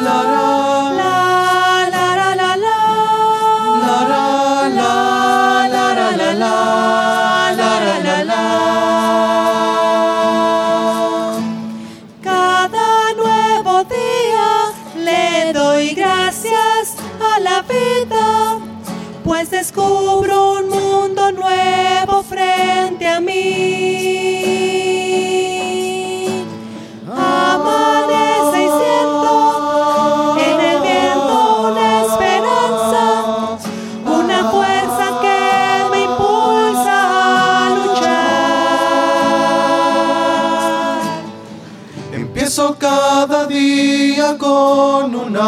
la la la la la la la la la la la la. Cada nuevo día le doy gracias a la vida, pues descubro un mundo nuevo frente a mí. Amanece y siento en el viento una esperanza, una fuerza que me impulsa a luchar. Empiezo cada día con una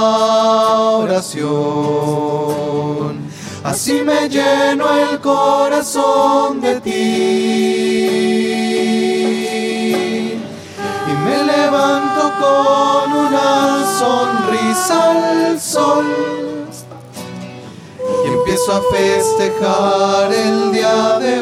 oración, así me lleno el corazón de ti. Y me levanto con una sonrisa al sol. Y empiezo a festejar el día de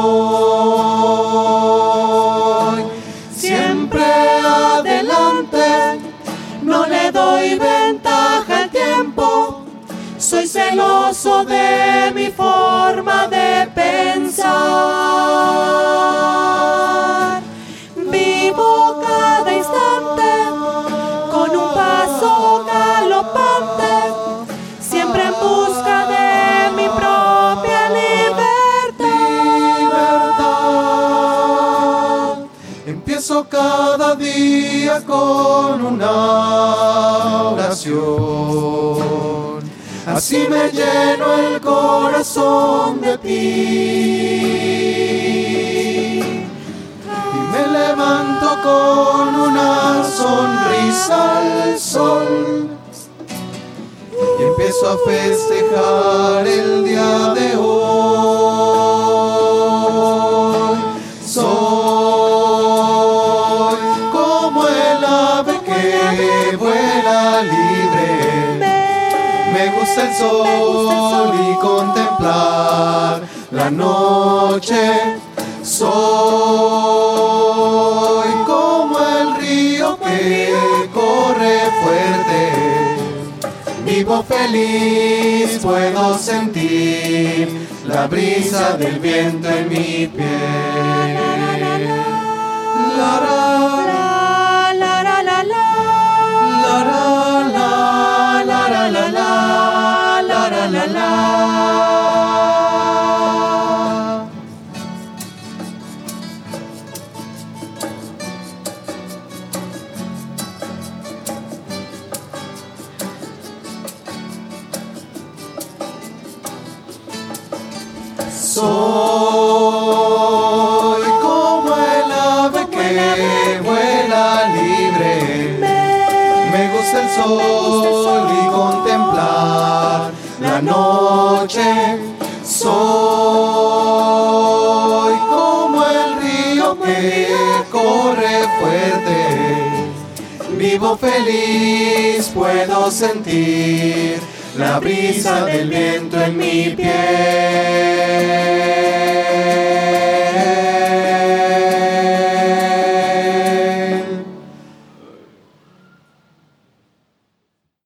hoy. Siempre adelante, no le doy ventaja al tiempo. Soy celoso de mi forma de pensar. Vivo cada instante con un paso galopante, siempre en busca de mi propia libertad. Empiezo cada día con una oración, así me lleno el corazón de ti. Y me levanto con una sonrisa al sol. Y empiezo a festejar el día de hoy. Soy como el ave que vuela libre. Me gusta el sol y contemplar la noche. Soy como el río que corre fuerte. Vivo feliz, puedo sentir la brisa del viento en mi piel. La la la la la la la la la la la la la. Soy como el ave que vuela libre. Me gusta el sol y contemplar la noche. Soy como el río que corre fuerte. Vivo feliz, puedo sentir la brisa del viento en mi piel.